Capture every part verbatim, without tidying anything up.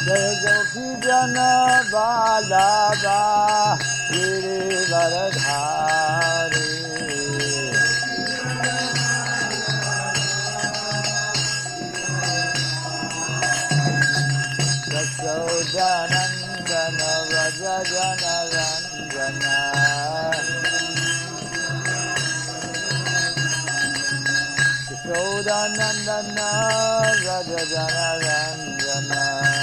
Jana Balaba Girivaradhari Yasodanandana Rajajana Ranjana Yasodanandana Rajajana Ranjana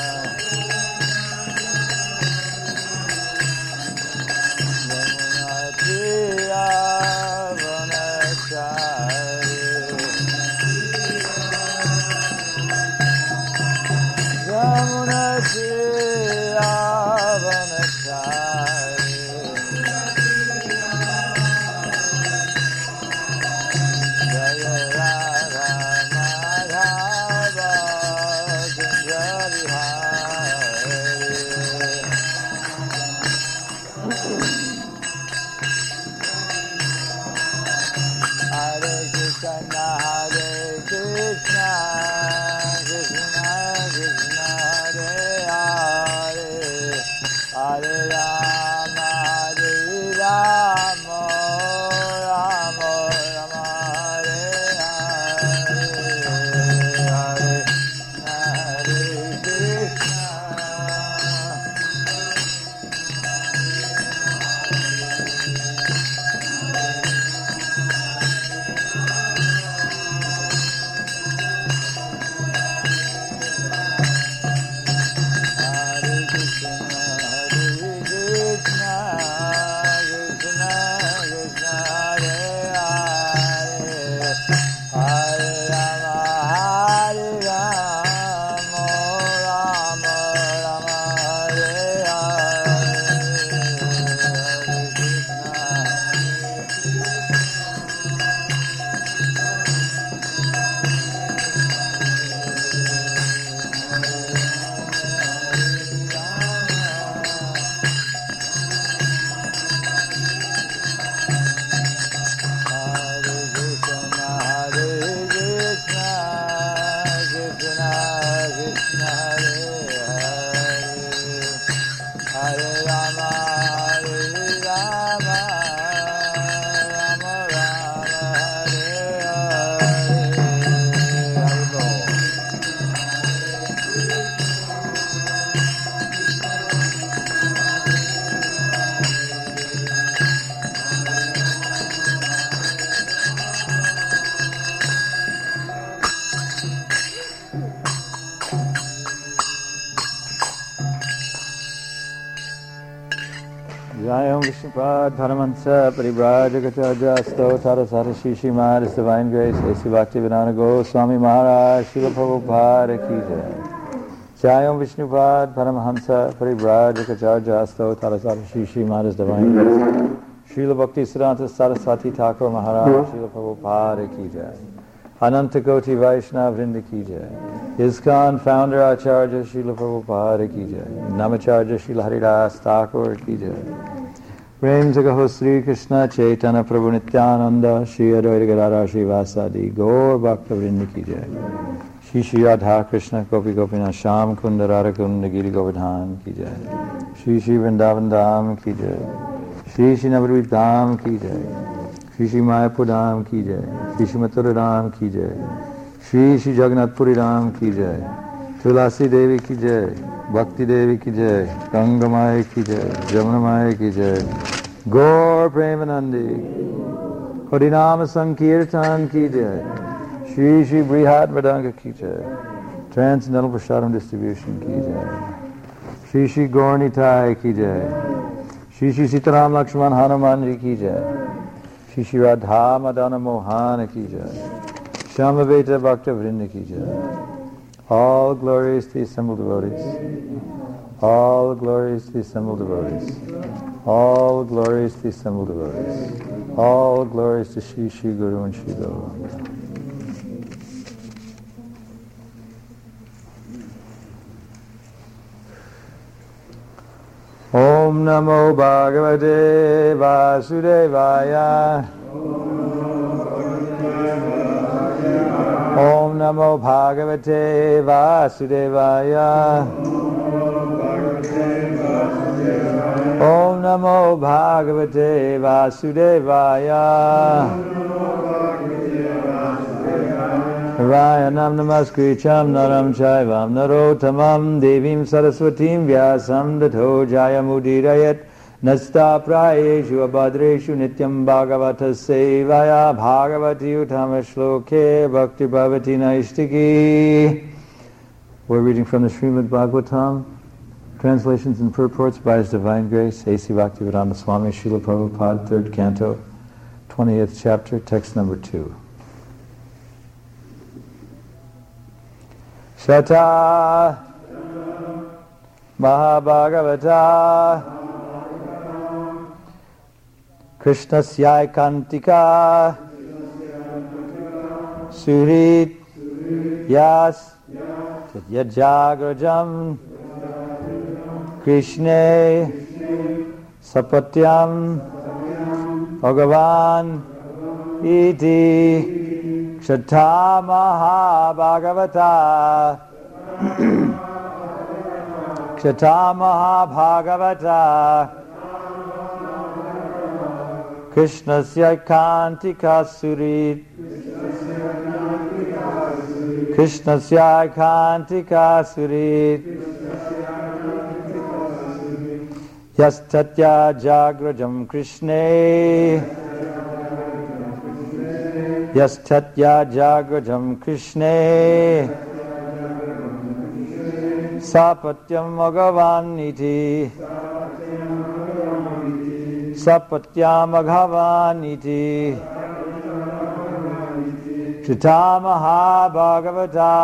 Jayam Vishnupad Paramahansa Parivrajakachaja Sto Tarasara Shishi Maharaj Divine Grace A C Bhaktivedanta Goswami Maharaj Srila Prabhupada Ki Jai. Jayam Vishnupad Paramahansa Parivrajakachaja Sto Tarasara Shishi Maharaj Divine Grace Srila Bhaktisiddhanta Saraswati Thakur Maharaj Srila Prabhupada Ki Jai. Ananta Koti Vaishnava Vrinda Ki Jai. ISKCON founder Acharya Srila Prabhupada Ki Jai. Namacharya Srila Haridas Thakur Ki Jai. Prem Jagaho Sri Krishna Chaitanya Prabhu Nityananda Shri Advaita Gadadhar Srivasadi Gaur Bhakta Vrinda Ki Jai. Shri Shri Radha Krishna Gopi Gopinath Sham Kunda Radha Kunda Giri Govardhan Ki Jai. Shri Shri Vrindavan Dham Ki Jai. Shri Shri Navadvip Dham Ki Jai. Shri Shri Mayapur Dham Ki Jai. Shri Shri Mathura Dham Ki Jai. Shri Shri Jagannath Puri Dham Ki Jai. Tulasi Devi Ki Jai. Bhakti Devi Ki Jai. Ganga Maya Ki Jai. Jamuna Maya Ki Jai. Gaur Premanandi. Harinama Sankirtan Ki Jai. Shri Shri Brihat Vedanga Ki Jai. Transcendental Prasadam Distribution Ki Jai. Shri Shri Gaurnitai Ki Jai. Shri Shri Sitaram Lakshman Hanumanji Ki Jai. Shri Shri Radha Madana Mohana Ki Jai. Shamaveta Bhakta Vrinda Ki Jai. All glories to the assembled devotees. All glories to the assembled devotees. All glories to the assembled devotees. All glories to Shri Shri Guru and Shri Gauranga. Om Namo Bhagavate Vasudevaya. Om Namo Bhagavate Vasudevaya. Om Namo Bhagavate Vasudevaya. Rayanam Namaskricham Naram Chaivam Narotamam Devim Saraswatim Vyasam Dato Jayamudirayat Nasta Prayeshu Abhadreshu Nityam Bhagavata Sevaya Bhagavati Uttama Shloke Bhakti Bhavati Naishtiki. We're reading from the Srimad Bhagavatam, translations and purports by His Divine Grace, A C Bhaktivedanta Swami Srila Prabhupada, third canto, twentieth chapter, text number two. Shata Mahabhagavata Krishnasyai Kantika Surit Yas Yajagrajam Krishne Sapatyam Bhagavan Iti Shata Mahabhagavata Shata Mahabhagavata Krishnasya Kantika Surit Krishnasya Kantika Surit Yastatya Jagrajam Krishne Yastatya Jagrajam Krishne Sapatyam Bhagavan Iti Sapatyam Bhagavan Iti Shita Mahabhagavata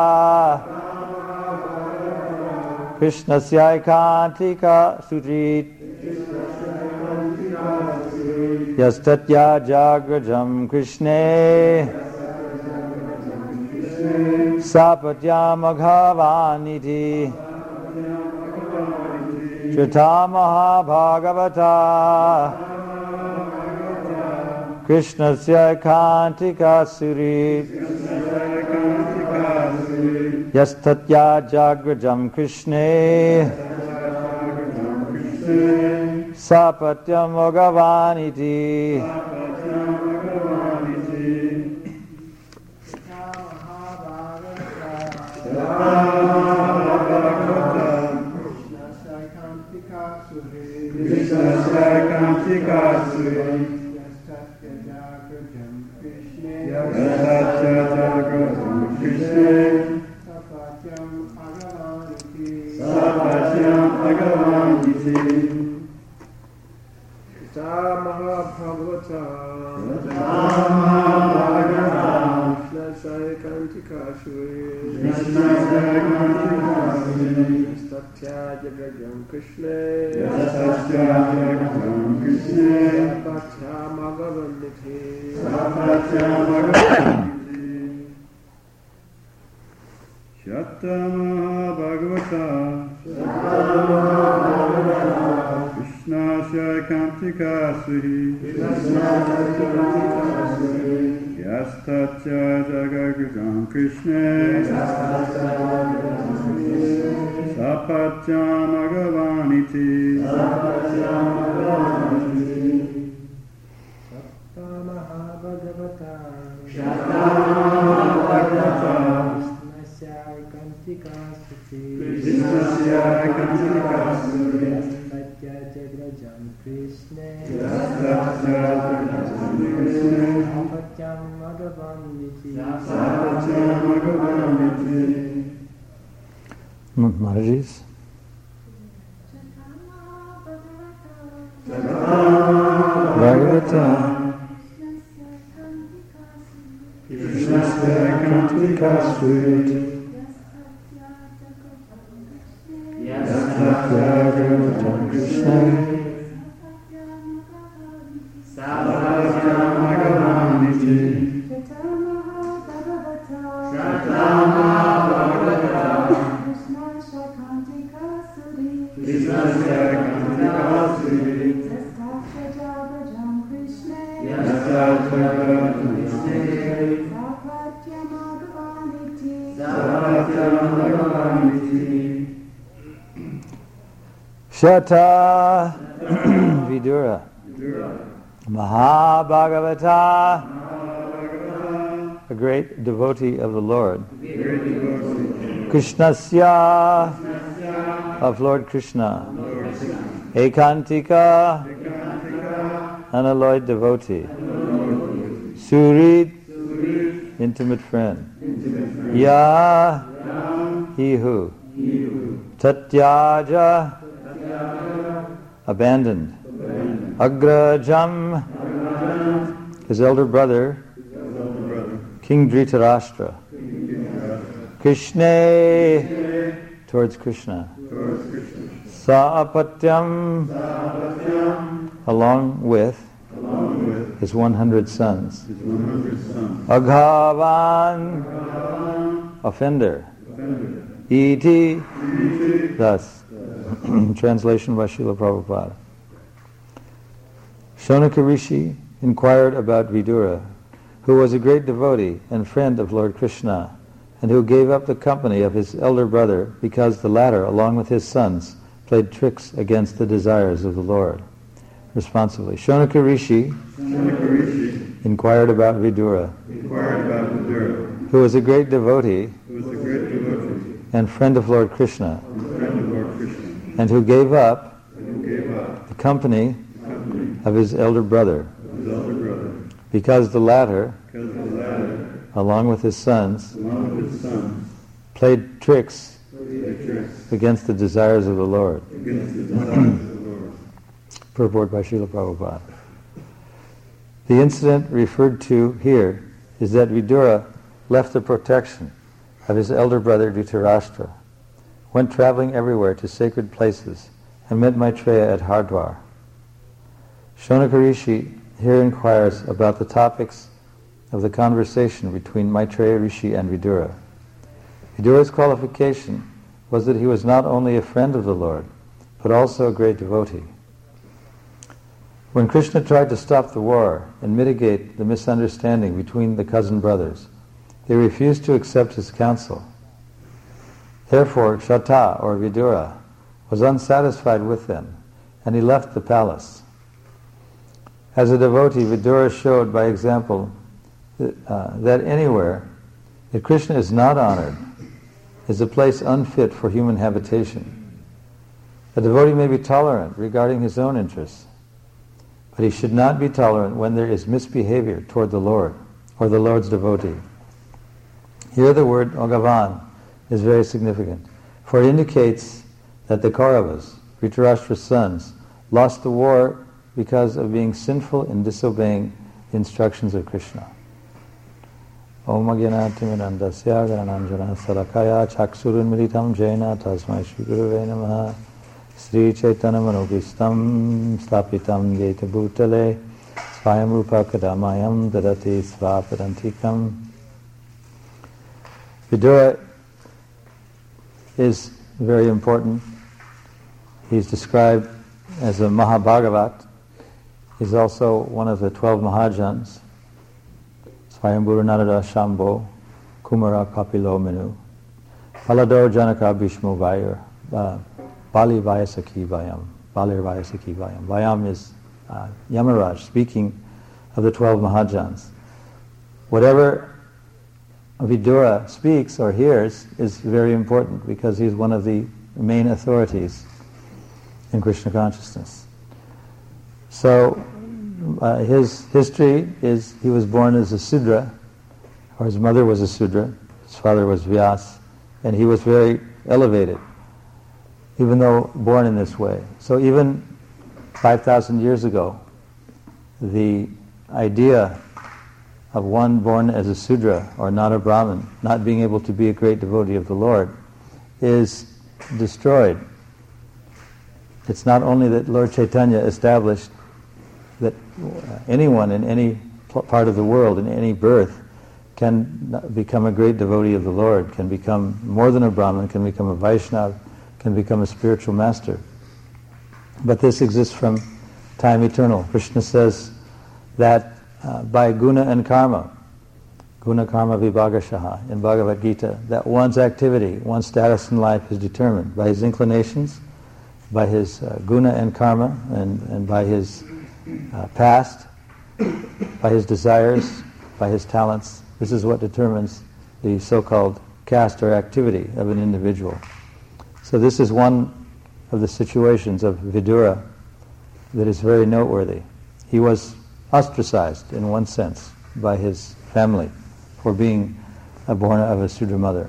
Krishnasya Kantika Surit Yastatya Jagrajam Krishne Sapatyam Bhagavan Iti Shita Mahabhagavata Krishnasya Kantika Surit Yastatya Jagrajam Krishne Sapatyam Bhagavan Iti Maharaji's. Bhagavata Krishnasya Kantika Surit Yastatya Jagrajam Krishna Sapatyam Bhagavan Iti Shata Mahabhagavata Krishnasya Kantika Surit Yastatya Jagrajam Krishna Sapatyam Bhagavan Iti Shata Vidura Mahabhagavata, a great devotee of the Lord. Krishnasya, of Lord Krishna. Ekantika, unalloyed devotee. Surit, intimate friend. Ya, he who. Tatyaja, abandoned. Agrajam, his elder brother, King Dhritarashtra. Krishna, towards Krishna. Saapatyam, along with his one hundred sons. Aghavan, offender. Iti, thus. Translation by Srila Prabhupada. Shonaka Rishi inquired about Vidura, who was a great devotee and friend of Lord Krishna, and who gave up the company of his elder brother because the latter, along with his sons, played tricks against the desires of the Lord. Responsively, Shonaka Rishi, Shonaka Rishi inquired about Vidura, inquired about Vidura, who was a great devotee, who was a great devotee and friend of Lord Krishna, and, friend of Lord Krishna, and who gave up, and who gave up the company, company of his elder brother, of his elder brother because the latter, because the latter along with his sons, along with his sons played tricks, played tricks against the desires of the Lord. Against the desires of the Lord. Purport by Srila Prabhupada. The incident referred to here is that Vidura left the protection of his elder brother Dhritarashtra, went traveling everywhere to sacred places, and met Maitreya at Hardwar. Shonaka Rishi here inquires about the topics of the conversation between Maitreya Rishi and Vidura. Vidura's qualification was that he was not only a friend of the Lord, but also a great devotee. When Krishna tried to stop the war and mitigate the misunderstanding between the cousin brothers, they refused to accept his counsel. Therefore, Shata, or Vidura, was unsatisfied with them, and he left the palace. As a devotee, Vidura showed by example that, uh, that anywhere that Krishna is not honored is a place unfit for human habitation. A devotee may be tolerant regarding his own interests, but he should not be tolerant when there is misbehavior toward the Lord or the Lord's devotee. Here the word Agavan is very significant, for it indicates that the Kauravas, Dhritarashtra's sons, lost the war because of being sinful in disobeying the instructions of Krishna. Om Agyanatimirandasya Garananjana Salakaya Chaksurun Militam Jaina Tasmai Shri Gurave Namaha Sri Chaitanya Manopistam Stapitam Yeta Bhutale Svayam Rupa Kadamayam Dadati Svapadantikam. Vidura is very important. He's described as a Mahabhagavat. He's also one of the twelve Mahajans. Swayambhura Narada Shambho Kumara Kapilo Minu Palado Janaka Bhishmo Vayur uh, Bali Vayasaki Vayam Balir Vayasaki Vayam. Vayam is uh, Yamaraj speaking of the twelve Mahajans. Whatever Vidura speaks or hears is very important because he's one of the main authorities in Krishna consciousness. So uh, his history is he was born as a Sudra, or his mother was a Sudra, his father was Vyas, and he was very elevated, even though born in this way. So even five thousand years ago, the idea of one born as a Sudra, or not a Brahmin, not being able to be a great devotee of the Lord, is destroyed. It's not only that Lord Chaitanya established that anyone in any part of the world, in any birth, can become a great devotee of the Lord, can become more than a Brahmin, can become a Vaishnava, can become a spiritual master. But this exists from time eternal. Krishna says that uh, by guna and karma, guna karma vibhagashaha in Bhagavad Gita, that one's activity, one's status in life is determined by his inclinations by his uh, guna and karma, and, and by his uh, past, by his desires, by his talents. This is what determines the so-called caste or activity of an individual. So this is one of the situations of Vidura that is very noteworthy. He was ostracized, in one sense, by his family for being uh, born of a Sudra mother.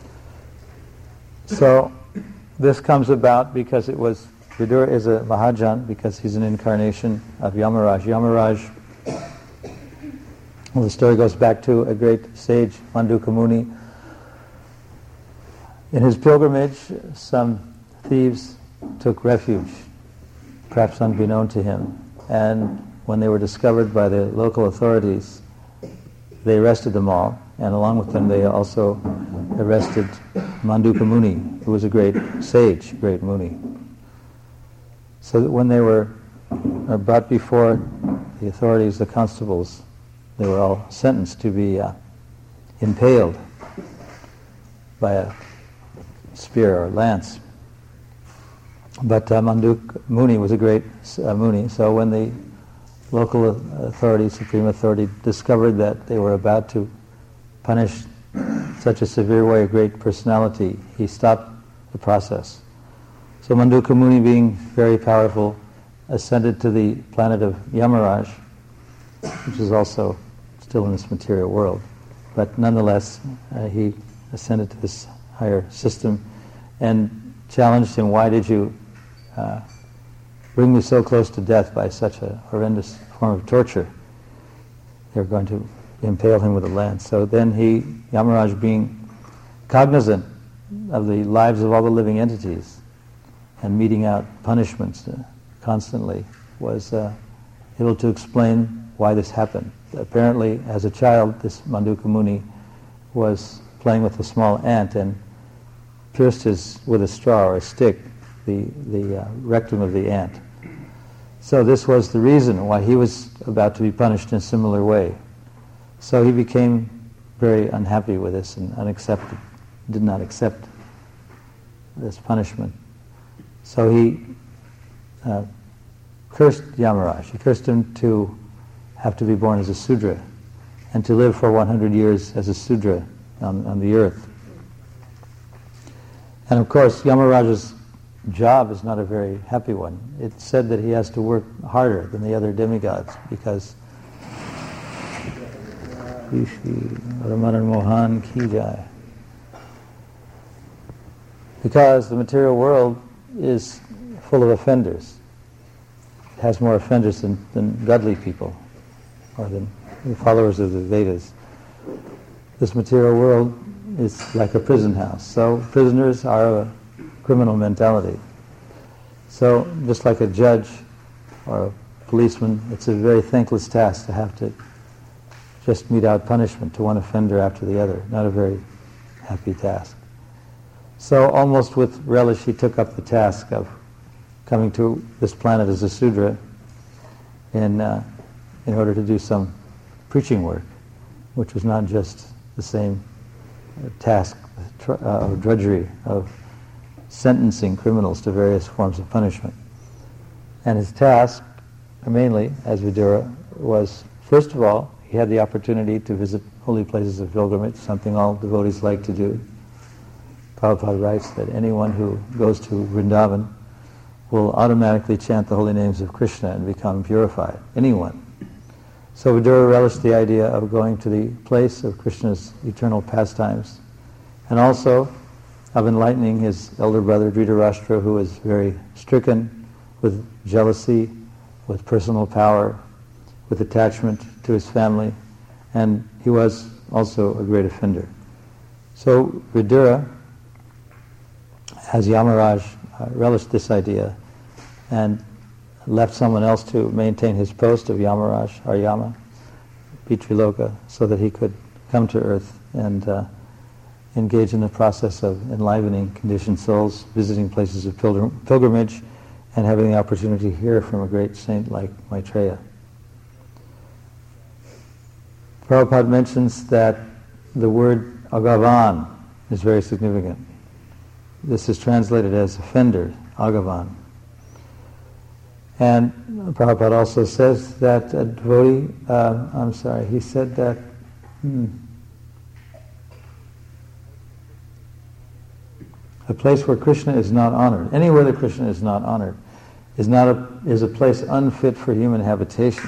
So this comes about because it was, Vidura is a Mahajan because he's an incarnation of Yamaraj. Yamaraj, well, the story goes back to a great sage, Mandukya Muni. In his pilgrimage, some thieves took refuge, perhaps unbeknown to him, and when they were discovered by the local authorities, they arrested them all, and along with them they also arrested Mandukya Muni, who was a great sage, great Muni. So that when they were brought before the authorities, the constables, they were all sentenced to be uh, impaled by a spear or lance. But uh, Mandukya Muni was a great uh, Muni, so when the local authority, supreme authority, discovered that they were about to punish such a severe way a great personality, he stopped the process. So Mandukya Muni, being very powerful, ascended to the planet of Yamaraj, which is also still in this material world. But nonetheless, uh, he ascended to this higher system and challenged him, why did you uh, bring me so close to death by such a horrendous form of torture? They're going to impale him with a lance. So then he, Yamaraj, being cognizant of the lives of all the living entities and meting out punishments uh, constantly, was uh, able to explain why this happened. Apparently, as a child, this Mandukya Muni was playing with a small ant and pierced his, with a straw or a stick, the, the uh, rectum of the ant. So this was the reason why he was about to be punished in a similar way. So he became very unhappy with this and unaccepted, did not accept this punishment. So he uh, cursed Yamaraj. He cursed him to have to be born as a Sudra and to live for one hundred years as a Sudra on, on the earth. And of course, Yamaraj's job is not a very happy one. It's said that he has to work harder than the other demigods because Mohan Ki Jai. Because the material world is full of offenders. It has more offenders than, than godly people, or than the followers of the Vedas. This material world is like a prison house. So prisoners are a criminal mentality. So just like a judge or a policeman, it's a very thankless task to have to just mete out punishment to one offender after the other. Not a very happy task. So almost with relish he took up the task of coming to this planet as a Sudra in, uh, in order to do some preaching work, which was not just the same uh, task uh, of drudgery of sentencing criminals to various forms of punishment. And his task, mainly, as Vidura, was, first of all, he had the opportunity to visit holy places of pilgrimage, something all devotees like to do. Prabhupada writes that anyone who goes to Vrindavan will automatically chant the holy names of Krishna and become purified. Anyone. So Vidura relished the idea of going to the place of Krishna's eternal pastimes, and also of enlightening his elder brother Dhritarashtra, who was very stricken with jealousy, with personal power, with attachment to his family, and he was also a great offender. So Vidura, as Yamaraj, uh, relished this idea and left someone else to maintain his post of Yamaraj, or Yama, Pitriloka, so that he could come to earth and uh, engage in the process of enlivening conditioned souls, visiting places of pilgrim- pilgrimage, and having the opportunity to hear from a great saint like Maitreya. Prabhupada mentions that the word Agavan is very significant. This is translated as offender, Agavan. And Prabhupada also says that a devotee, uh, I'm sorry, he said that hmm, a place where Krishna is not honored, anywhere that Krishna is not honored, is not a, is a place unfit for human habitation.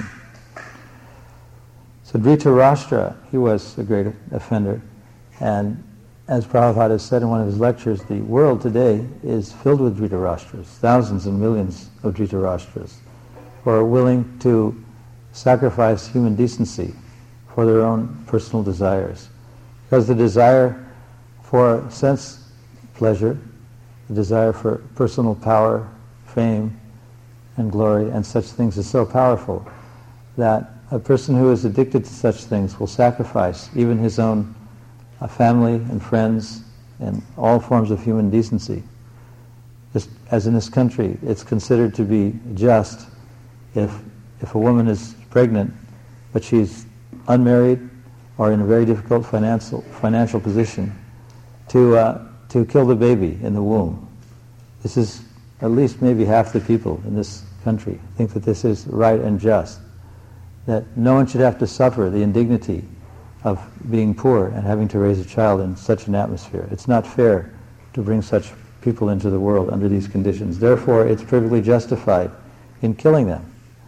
So Dhritarashtra, he was a great offender, and as Prabhupada has said in one of his lectures, the world today is filled with Dhritarashtras, thousands and millions of Dhritarashtras, who are willing to sacrifice human decency for their own personal desires. Because the desire for sense pleasure, the desire for personal power, fame, and glory, and such things is so powerful that a person who is addicted to such things will sacrifice even his own uh, family and friends and all forms of human decency. Just as in this country, it's considered to be just if if a woman is pregnant, but she's unmarried or in a very difficult financial financial position, to uh, to kill the baby in the womb. This is at least maybe half the people in this country think that this is right and just, that no one should have to suffer the indignity of being poor and having to raise a child in such an atmosphere. It's not fair to bring such people into the world under these conditions. Therefore, it's perfectly justified in killing them.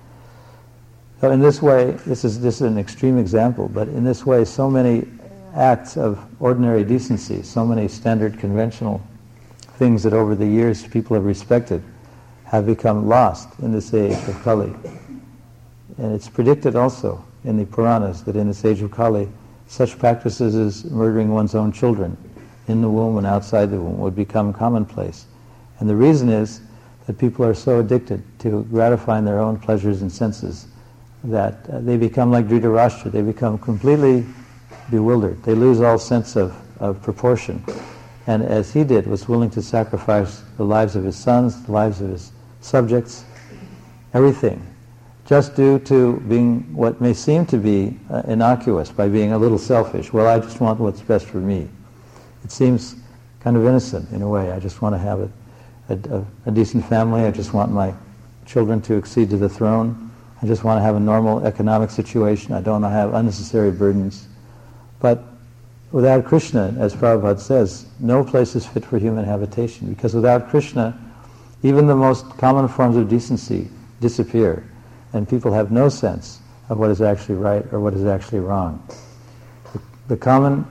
So in this way, this is, this is an extreme example, but in this way, so many acts of ordinary decency, so many standard conventional things that over the years people have respected, have become lost in this age of Kali. And it's predicted also in the Puranas that in this age of Kali, such practices as murdering one's own children in the womb and outside the womb would become commonplace. And the reason is that people are so addicted to gratifying their own pleasures and senses that uh, they become like Dhritarashtra. They become completely bewildered. They lose all sense of, of proportion. And as he did, was willing to sacrifice the lives of his sons, the lives of his subjects, everything, just due to being what may seem to be uh, innocuous, by being a little selfish. Well, I just want what's best for me. It seems kind of innocent in a way. I just want to have a, a, a decent family. I just want my children to accede to the throne. I just want to have a normal economic situation. I don't want to have unnecessary burdens. But without Krishna, as Prabhupada says, no place is fit for human habitation, because without Krishna, even the most common forms of decency disappear, and people have no sense of what is actually right or what is actually wrong. The, the common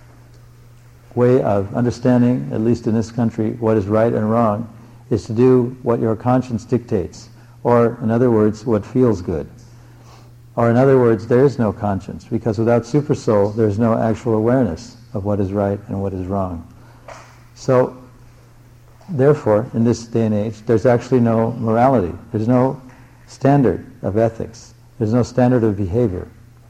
way of understanding, at least in this country, what is right and wrong is to do what your conscience dictates, or, in other words, what feels good. Or in other words, there is no conscience, because without Supersoul, there is no actual awareness of what is right and what is wrong. So, therefore, in this day and age, there's actually no morality. There's no standard of ethics. There's no standard of behavior.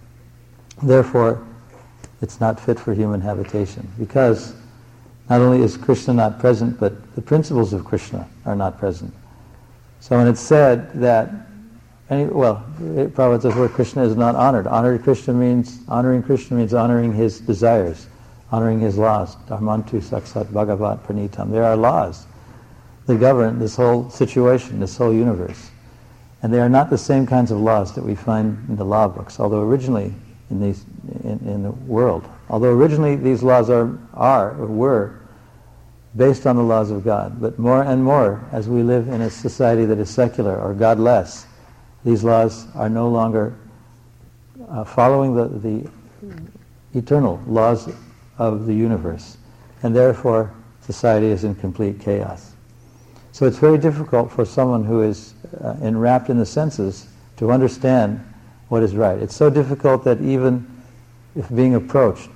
Therefore, it's not fit for human habitation, because not only is Krishna not present, but the principles of Krishna are not present. So when it's said that Any, well, Prabhupada says where Krishna is not honored. Honored Krishna means, honoring Krishna means honoring his desires, honoring his laws. Dharmantu saksat bhagavat pranitam. There are laws that govern this whole situation, this whole universe. And they are not the same kinds of laws that we find in the law books, although originally in these in, in the world. Although originally these laws are, are or were based on the laws of God. But more and more, as we live in a society that is secular or godless, these laws are no longer uh, following the, the eternal laws of the universe, and therefore society is in complete chaos. So it's very difficult for someone who is uh, enwrapped in the senses to understand what is right. It's so difficult that even if being approached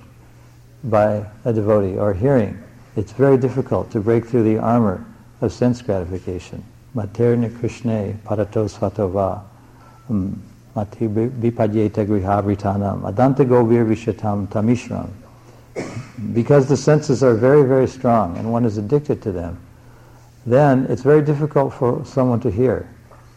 by a devotee or hearing, it's very difficult to break through the armor of sense gratification. Materna Krishna parato svatova mati vipadyeta grihavritanam adanta govir vishatam tamishram. Because the senses are very, very strong and one is addicted to them, then it's very difficult for someone to hear.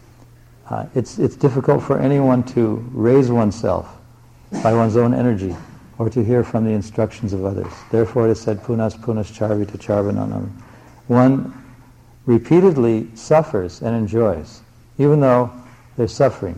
Uh, it's, it's difficult for anyone to raise oneself by one's own energy or to hear from the instructions of others. Therefore it is said, punas punas charvita charvananam. One repeatedly suffers and enjoys, even though they're suffering.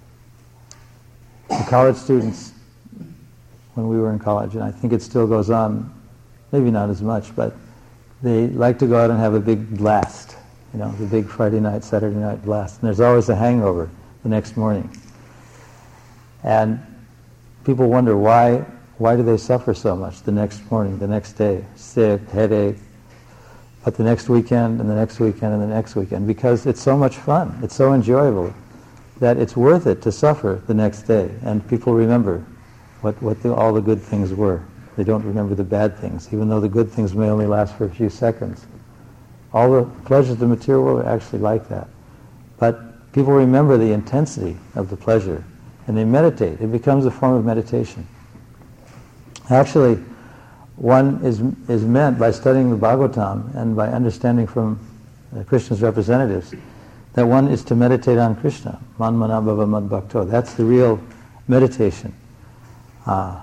The college students, when we were in college, and I think it still goes on, maybe not as much, but they like to go out and have a big blast, you know, the big Friday night, Saturday night blast. And there's always a hangover the next morning. And people wonder why, why do they suffer so much the next morning, the next day, sick, headache, but the next weekend and the next weekend and the next weekend? Because it's so much fun, it's so enjoyable, that it's worth it to suffer the next day. And people remember what, what the, all the good things were. They don't remember the bad things, even though the good things may only last for a few seconds. All the pleasures of the material world are actually like that. But people remember the intensity of the pleasure, and they meditate. It becomes a form of meditation. Actually, one is is meant by studying the Bhagavatam and by understanding from uh, Krishna's representatives that one is to meditate on Krishna. Man mana bhava mad bhakto. That's the real meditation. Uh,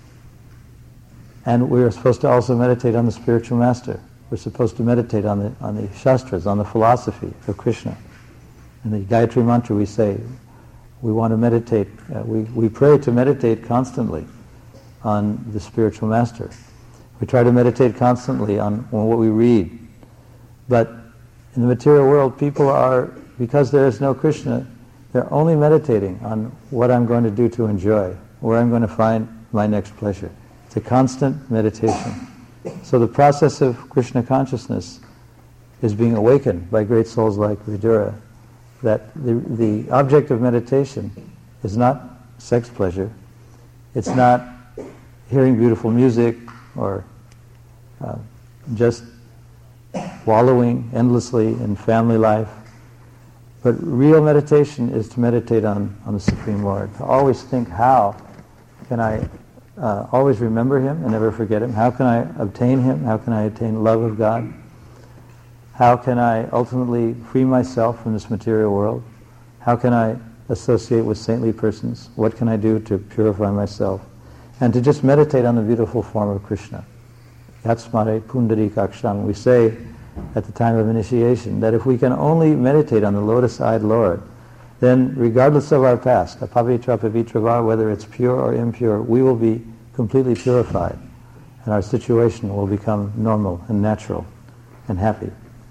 and we are supposed to also meditate on the spiritual master. We're supposed to meditate on the on the Shastras, on the philosophy of Krishna. In the Gayatri Mantra we say, we want to meditate, uh, we, we pray to meditate constantly on the spiritual master. We try to meditate constantly on, on what we read. But in the material world, people are, because there is no Krishna, they're only meditating on what I'm going to do to enjoy, where I'm going to find my next pleasure. It's a constant meditation. So the process of Krishna consciousness is being awakened by great souls like Vidura, that the, the object of meditation is not sex pleasure, it's not hearing beautiful music or uh, just wallowing endlessly in family life. But real meditation is to meditate on, on the Supreme Lord, to always think, how can I uh, always remember Him and never forget Him? How can I obtain Him? How can I attain love of God? How can I ultimately free myself from this material world? How can I associate with saintly persons? What can I do to purify myself? And to just meditate on the beautiful form of Krishna. Yatsmare pundarikaksharam. We say at the time of initiation that if we can only meditate on the lotus-eyed Lord, then regardless of our past, apavitra pavitra va, whether it's pure or impure, we will be completely purified, and our situation will become normal and natural and happy.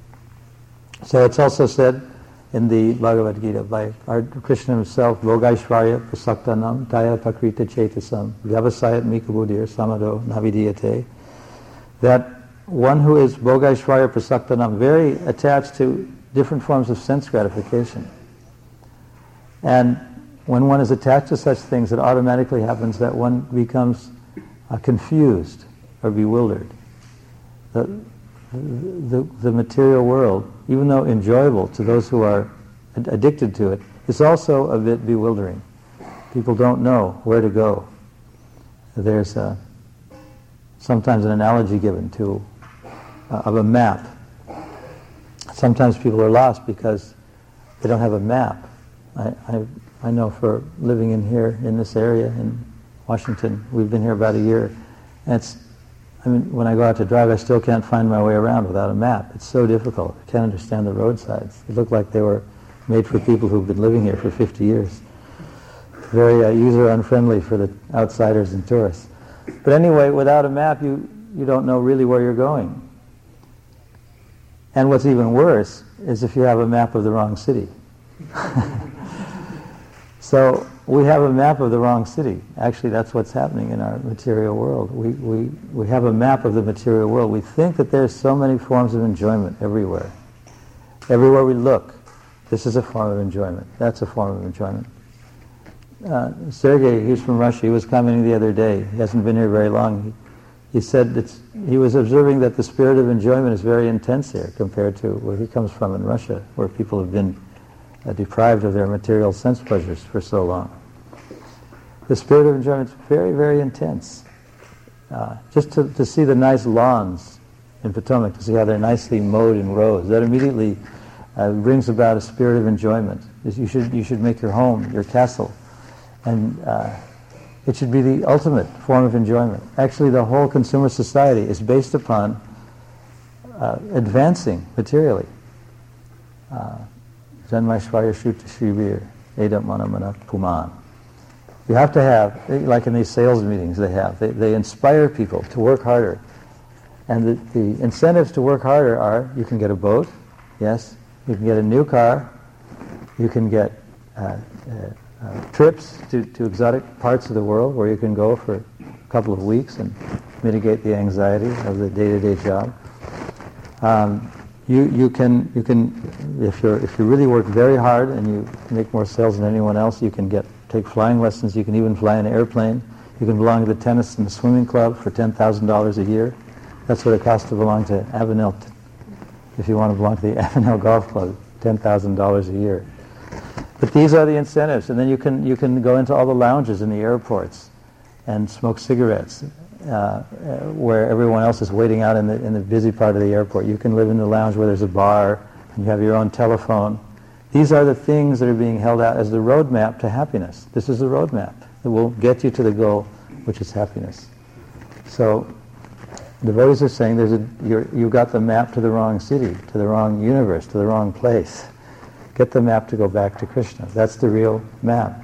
So it's also said in the Bhagavad Gita by our Krishna himself, Bhogaishvarya prasaktanam taya pakrita chetasam vyavasayat mikabudir samado navidiyate, that one who is Bhogaishvarya prasaktanam, very attached to different forms of sense gratification. And when one is attached to such things, it automatically happens that one becomes uh, confused or bewildered. The, the, the material world, even though enjoyable to those who are ad- addicted to it, is also a bit bewildering. People don't know where to go. There's a, sometimes an analogy given to uh, of a map. Sometimes people are lost because they don't have a map. I, I, I know for living in here, in this area, in Washington, we've been here about a year, and it's, I mean, when I go out to drive, I still can't find my way around without a map. It's so difficult. I can't understand the roadsides. They look like they were made for people who've been living here for fifty years. Very uh, user-unfriendly for the outsiders and tourists. But anyway, without a map, you, you don't know really where you're going. And what's even worse is if you have a map of the wrong city. So we have a map of the wrong city. Actually, that's what's happening in our material world. We, we, we have a map of the material world. We think that there's so many forms of enjoyment everywhere. Everywhere we look, this is a form of enjoyment. That's a form of enjoyment. Uh, Sergei, he's from Russia, he was commenting the other day. He hasn't been here very long. He, he said it's, he was observing that the spirit of enjoyment is very intense here compared to where he comes from in Russia, where people have been Uh, deprived of their material sense pleasures for so long. The spirit of enjoyment is very, very intense. Uh, just to, to see the nice lawns in Potomac, to see how they're nicely mowed in rows, that immediately uh, brings about a spirit of enjoyment. You should, you should make your home, your castle, and uh, it should be the ultimate form of enjoyment. Actually, the whole consumer society is based upon uh, advancing materially. Uh, Janmaishvarya Shuta Shivir, Edam Manamana Puman. You have to have, like in these sales meetings they have, they, they inspire people to work harder. And the, the incentives to work harder are, you can get a boat, yes, you can get a new car, you can get uh, uh, uh, trips to, to exotic parts of the world where you can go for a couple of weeks and mitigate the anxiety of the day-to-day job. Um, you, you can, you can if, you're, if you really work very hard and you make more sales than anyone else, you can get take flying lessons, you can even fly an airplane, you can belong to the tennis and the swimming club for ten thousand dollars a year. That's what it costs to belong to Avenel. If you want to belong to the Avenel Golf Club, ten thousand dollars a year. But these are the incentives, and then you can you can go into all the lounges in the airports and smoke cigarettes uh, where everyone else is waiting out in the in the busy part of the airport. You can live in the lounge where there's a bar and you have your own telephone. These are the things that are being held out as the roadmap to happiness. This is the roadmap that will get you to the goal, which is happiness. So devotees are saying there's a you're, you've got the map to the wrong city, to the wrong universe, to the wrong place. Get the map to go back to Krishna. That's the real map.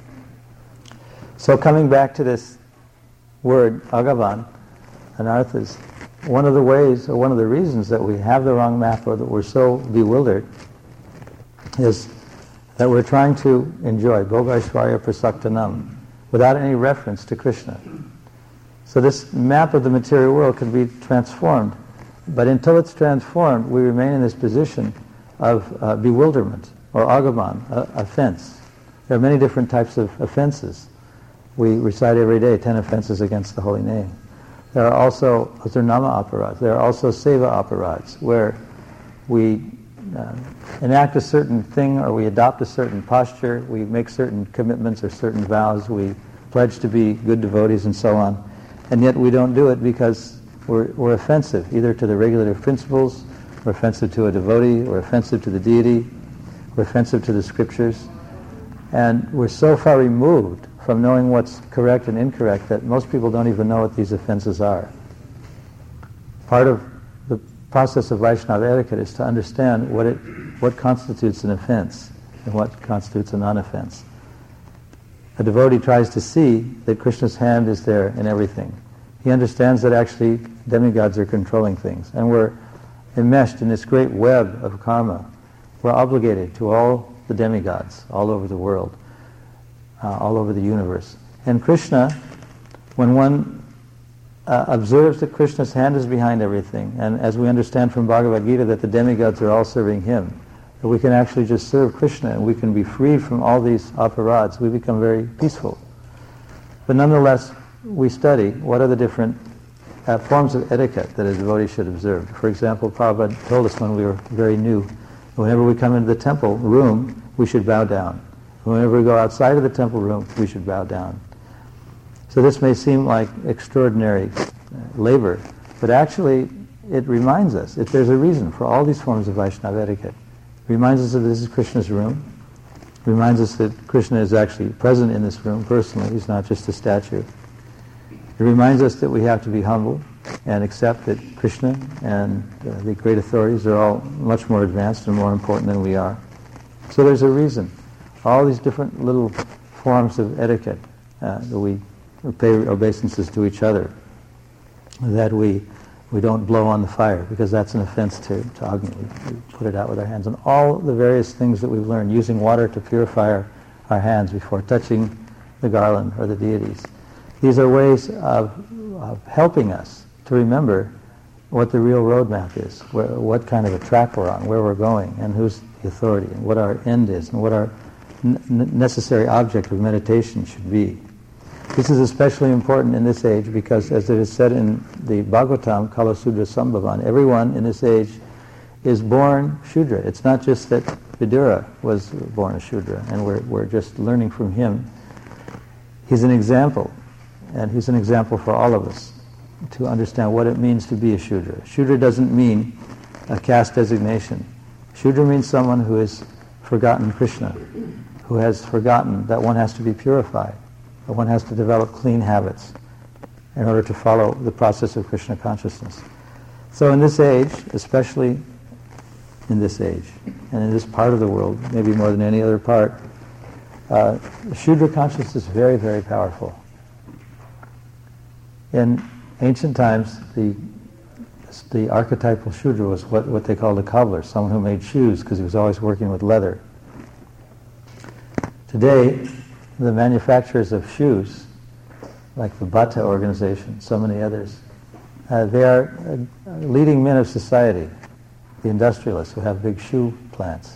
So coming back to this word, Bhagavan, anarthas, one of the ways, or one of the reasons that we have the wrong map or that we're so bewildered is that we're trying to enjoy Bhogaishvarya Prasaktanam without any reference to Krishna. So this map of the material world can be transformed, but until it's transformed, we remain in this position of uh, bewilderment, or agaman, uh, offense. There are many different types of offenses. We recite every day ten offenses against the holy name. There are also Asurnama aparats. There are also Seva aparats, where we uh, enact a certain thing, or we adopt a certain posture, we make certain commitments or certain vows, we pledge to be good devotees and so on, and yet we don't do it because we're, we're offensive, either to the regulative principles, we're offensive to a devotee, we're offensive to the deity, we're offensive to the scriptures, and we're so far removed from knowing what's correct and incorrect that most people don't even know what these offenses are. Part of the process of Vaishnava etiquette is to understand what it, what constitutes an offense and what constitutes a non-offense. A devotee tries to see that Krishna's hand is there in everything. He understands that actually demigods are controlling things, and we're enmeshed in this great web of karma. We're obligated to all the demigods all over the world, uh, all over the universe. And Krishna, when one uh, observes that Krishna's hand is behind everything, and as we understand from Bhagavad Gita that the demigods are all serving him, that we can actually just serve Krishna and we can be freed from all these aparats, we become very peaceful. But nonetheless, we study what are the different uh, forms of etiquette that a devotee should observe. For example, Prabhupada told us when we were very new, whenever we come into the temple room, we should bow down. Whenever we go outside of the temple room, we should bow down. So this may seem like extraordinary uh, labor, but actually it reminds us that there's a reason for all these forms of Vaishnava etiquette. It reminds us that this is Krishna's room. It reminds us that Krishna is actually present in this room personally. He's not just a statue. It reminds us that we have to be humble and accept that Krishna and uh, the great authorities are all much more advanced and more important than we are. So there's a reason. All these different little forms of etiquette uh, that we pay obeisances to each other, that we we don't blow on the fire, because that's an offense to, to Agni. We, we put it out with our hands. And all the various things that we've learned, using water to purify our, our hands before touching the garland or the deities. These are ways of, of helping us to remember what the real roadmap is, where, what kind of a track we're on, where we're going, and who's the authority, and what our end is, and what our n- necessary object of meditation should be. This is especially important in this age because, as it is said in the Bhagavatam, Kala Sudra Sambhavan, everyone in this age is born Shudra. It's not just that Vidura was born a Shudra, and we're, we're just learning from him. He's an example, and he's an example for all of us to understand what it means to be a Shudra. Shudra doesn't mean a caste designation. Shudra means someone who has forgotten Krishna, who has forgotten that one has to be purified, that one has to develop clean habits in order to follow the process of Krishna consciousness. So in this age, especially in this age. And in this part of the world, maybe more than any other part, uh, the Shudra consciousness is very, very powerful. In ancient times, the the archetypal Shudra was what, what they called a cobbler, someone who made shoes because he was always working with leather. Today, the manufacturers of shoes, like the Bata organization, so many others, uh, they are uh, leading men of society, the industrialists who have big shoe plants.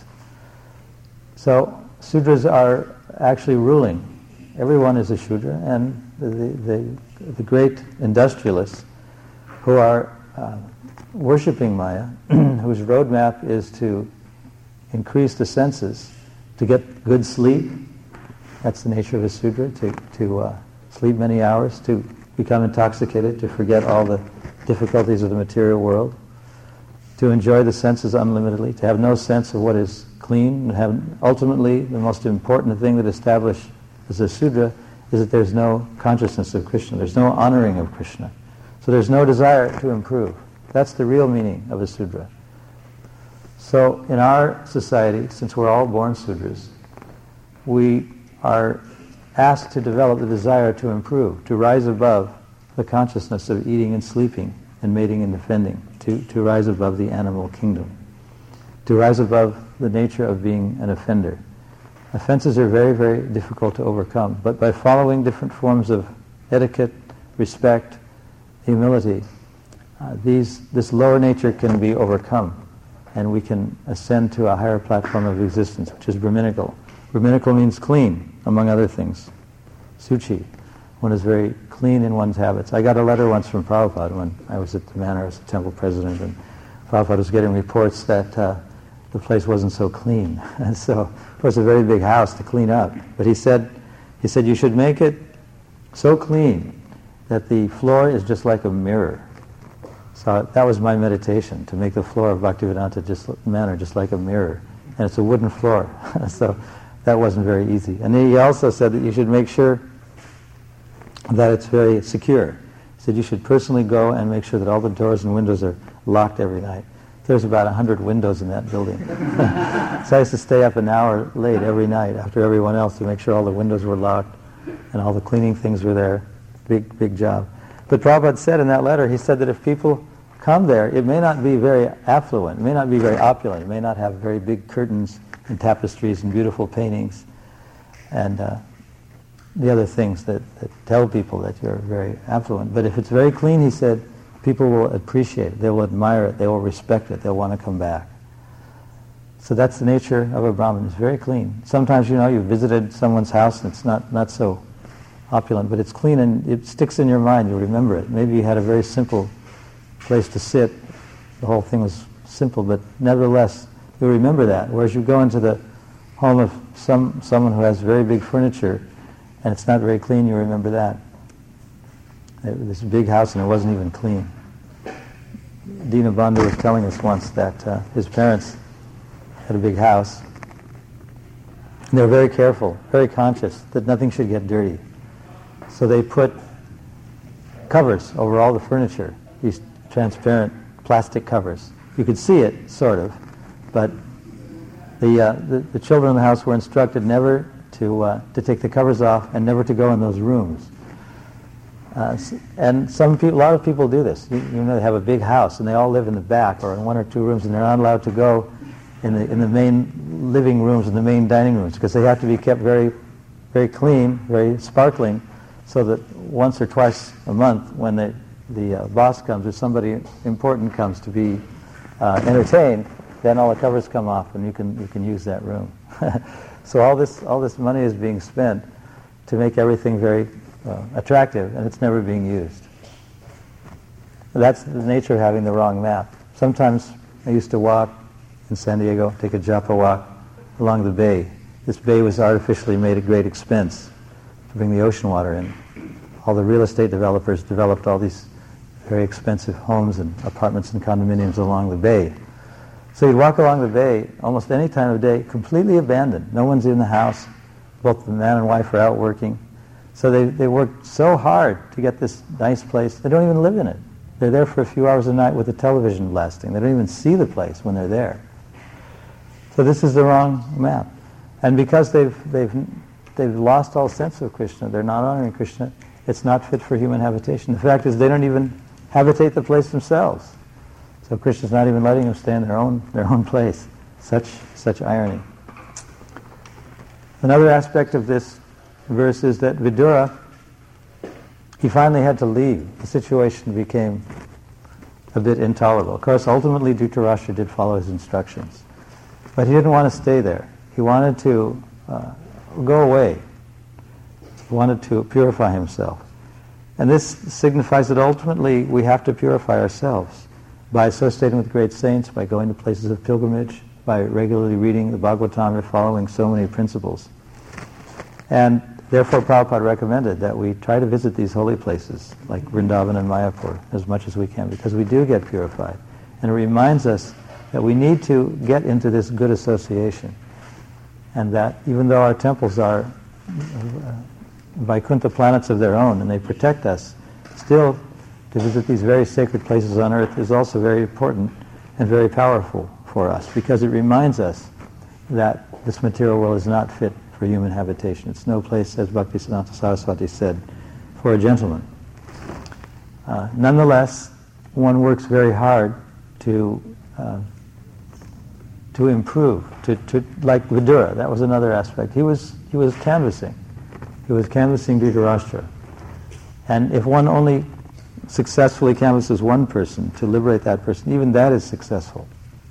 So Sudras are actually ruling. Everyone is a Shudra, and the, the, the great industrialists who are uh, worshipping Maya, whose roadmap is to increase the senses, to get good sleep. That's the nature of a Sudra, to, to uh, sleep many hours, to become intoxicated, to forget all the difficulties of the material world, to enjoy the senses unlimitedly, to have no sense of what is clean, and have ultimately the most important thing that establishes as a Sudra is that there's no consciousness of Krishna, there's no honoring of Krishna. So there's no desire to improve. That's the real meaning of a Sudra. So in our society, since we're all born Sudras, we are asked to develop the desire to improve, to rise above the consciousness of eating and sleeping and mating and defending, to, to rise above the animal kingdom, to rise above the nature of being an offender. Offenses are very, very difficult to overcome, but by following different forms of etiquette, respect, humility, uh, these, this lower nature can be overcome, and we can ascend to a higher platform of existence, which is Brahminical. Brahminical means clean, among other things. Suchi. One is very clean in one's habits. I got a letter once from Prabhupada when I was at the manor as the temple president, and Prabhupada was getting reports that uh, the place wasn't so clean. And so, of course, a very big house to clean up. But he said, he said, you should make it so clean that the floor is just like a mirror. So that was my meditation, to make the floor of Bhaktivedanta just manor just like a mirror. And it's a wooden floor. So that wasn't very easy. And he also said that you should make sure that it's very secure. He said you should personally go and make sure that all the doors and windows are locked every night. There's about a hundred windows in that building. So I used to stay up an hour late every night after everyone else to make sure all the windows were locked and all the cleaning things were there. Big, big job. But Prabhupada said in that letter, he said that if people come there, it may not be very affluent, it may not be very opulent, it may not have very big curtains and tapestries and beautiful paintings and uh, the other things that, that tell people that you're very affluent. But if it's very clean, he said, people will appreciate it, they will admire it, they will respect it, they'll want to come back. So that's the nature of a Brahmin, it's very clean. Sometimes, you know, you visited someone's house and it's not, not so opulent, but it's clean and it sticks in your mind, you remember it. Maybe you had a very simple place to sit, the whole thing was simple, but nevertheless, you remember that. Whereas you go into the home of some someone who has very big furniture and it's not very clean, you remember that. This big house and it wasn't even clean. Dinabandhu was telling us once that uh, his parents had a big house. And they were very careful, very conscious that nothing should get dirty. So they put covers over all the furniture, these transparent plastic covers. You could see it, sort of, but the, uh, the, the children in the house were instructed never to, uh, to take the covers off and never to go in those rooms. Uh, and some people, a lot of people do this. You, you know, they have a big house and they all live in the back or in one or two rooms, and they're not allowed to go in the in the main living rooms and the main dining rooms because they have to be kept very, very clean, very sparkling, so that once or twice a month, when the the uh, boss comes or somebody important comes to be uh, entertained, then all the covers come off and you can you can use that room. So all this all this money is being spent to make everything very Uh, attractive, and it's never being used. That's the nature of having the wrong map. Sometimes I used to walk in San Diego, take a japa walk along the bay. This bay was artificially made at great expense to bring the ocean water in. All the real estate developers developed all these very expensive homes and apartments and condominiums along the bay. So you'd walk along the bay almost any time of day, completely abandoned. No one's in the house. Both the man and wife are out working. So they, they worked so hard to get this nice place, they don't even live in it. They're there for a few hours a night with the television blasting. They don't even see the place when they're there. So this is the wrong map. And because they've, they've, they've lost all sense of Krishna, they're not honoring Krishna, it's not fit for human habitation. The fact is they don't even habitate the place themselves. So Krishna's not even letting them stay in their own, their own place. Such, such irony. Another aspect of this verse is that Vidura, he finally had to leave. The situation became a bit intolerable. Of course, ultimately Dhritarashtra did follow his instructions. But he didn't want to stay there. He wanted to uh, go away. He wanted to purify himself. And this signifies that ultimately we have to purify ourselves by associating with great saints, by going to places of pilgrimage, by regularly reading the Bhagavatam and following so many principles. And therefore Prabhupada recommended that we try to visit these holy places like Vrindavan and Mayapur as much as we can, because we do get purified. And it reminds us that we need to get into this good association, and that even though our temples are uh, Vaikuntha planets of their own and they protect us, still to visit these very sacred places on earth is also very important and very powerful for us, because it reminds us that this material world is not fit for human habitation. It's no place, as Bhaktisiddhanta Saraswati said, for a gentleman. Uh, nonetheless, one works very hard to uh, to improve, to, to like Vidura. That was another aspect. He was he was canvassing. He was canvassing Dhritarashtra. And if one only successfully canvasses one person to liberate that person, even that is successful.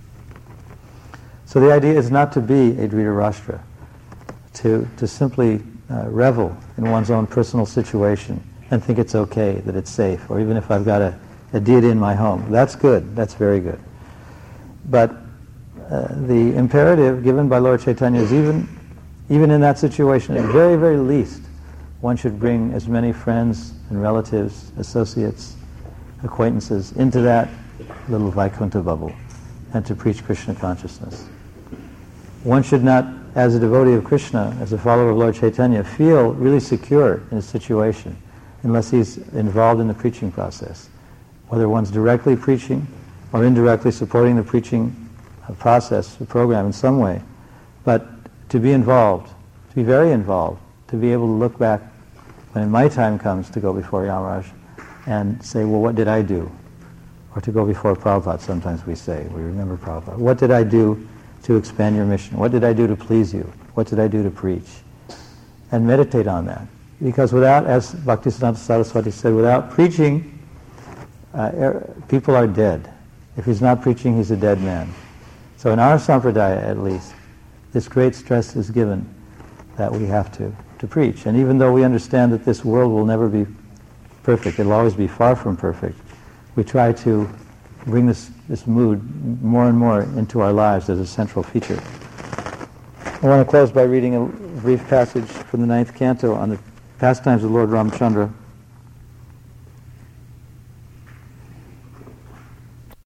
So the idea is not to be a Dhritarashtra, to, to simply uh, revel in one's own personal situation and think it's okay, that it's safe, or even if I've got a, a deity in my home. That's good, that's very good. But uh, the imperative given by Lord Chaitanya is even, even in that situation, at very, very least, one should bring as many friends and relatives, associates, acquaintances into that little Vaikuntha bubble and to preach Krishna consciousness. One should not, as a devotee of Krishna, as a follower of Lord Chaitanya, feel really secure in a situation unless he's involved in the preaching process. Whether one's directly preaching or indirectly supporting the preaching process, the program in some way. But to be involved, to be very involved, to be able to look back when my time comes to go before Yamaraj and say, well, what did I do? Or to go before Prabhupada, sometimes we say, we remember Prabhupada. What did I do to expand your mission? What did I do to please you? What did I do to preach? And meditate on that. Because without, as Bhaktisiddhanta Saraswati said, without preaching, uh, people are dead. If he's not preaching, he's a dead man. So in our sampradaya, at least, this great stress is given that we have to, to preach. And even though we understand that this world will never be perfect, it'll always be far from perfect, we try to bring this, this mood more and more into our lives as a central feature. I want to close by reading a brief passage from the ninth canto on the pastimes of Lord Ramchandra.